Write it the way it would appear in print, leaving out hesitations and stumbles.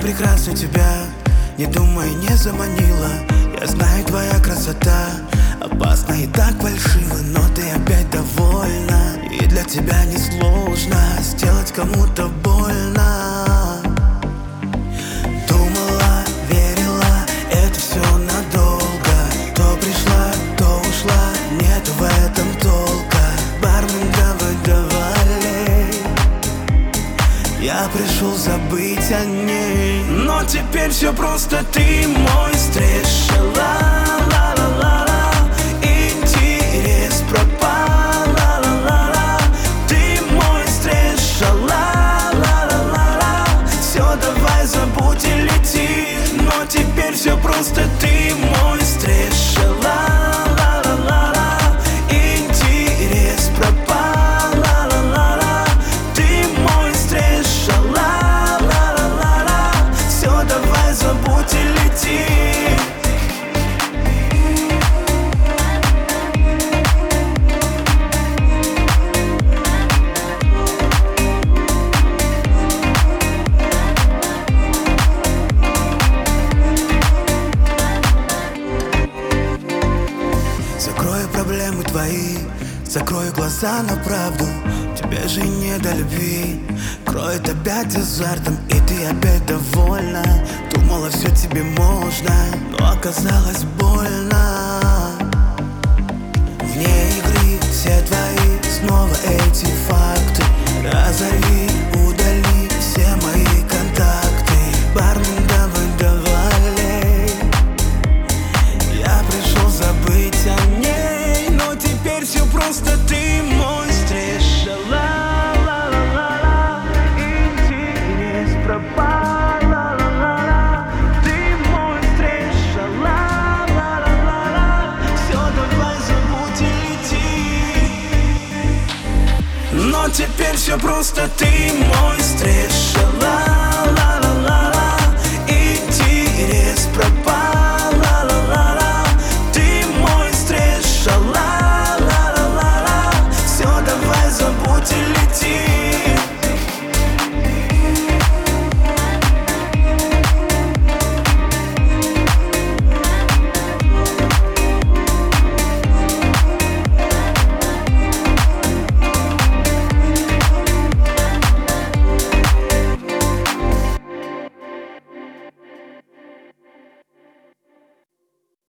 прекрасна тебя, не думай, не заманила. Я знаю, твоя красота опасна и так фальшива, но ты опять довольна. И для тебя несложно сделать кому-то больно. Думала, верила, это все надолго. То пришла, то ушла, нет в этом толка. Бармен, давай, я пришел забыть о ней, но теперь все просто, ты мой стресс. Ла-ла-ла-ла, интерес пропал. Ла-ла-ла-ла, ты мой стресс. Ла-ла-ла-ла, все, давай забудь и лети, но теперь все просто, ты мой стресс. Ла-ла-ла-ла, интерес пропал. Ла-ла-ла-ла, ты мой стресс. Ла-ла-ла-ла, все, давай забудь и лети. Закрою проблемы твои, закрою глаза на правду. Тебе же не до любви, кроет опять азартом, и ты опять довольна. Думала, все тебе можно, но оказалось больно. Вне игры все твои снова эти факты. Разорви, удали все мои контакты. Бармен, давай, я пришел забыть о ней, но теперь все просто, ты мой стресс. Ла-ла-ла-ла, интерес пропал. Ла-ла-ла-ла, ты мой стресс. Ла-ла-ла-ла, все, давай забудь и лети, но теперь все просто, ты мой стресс.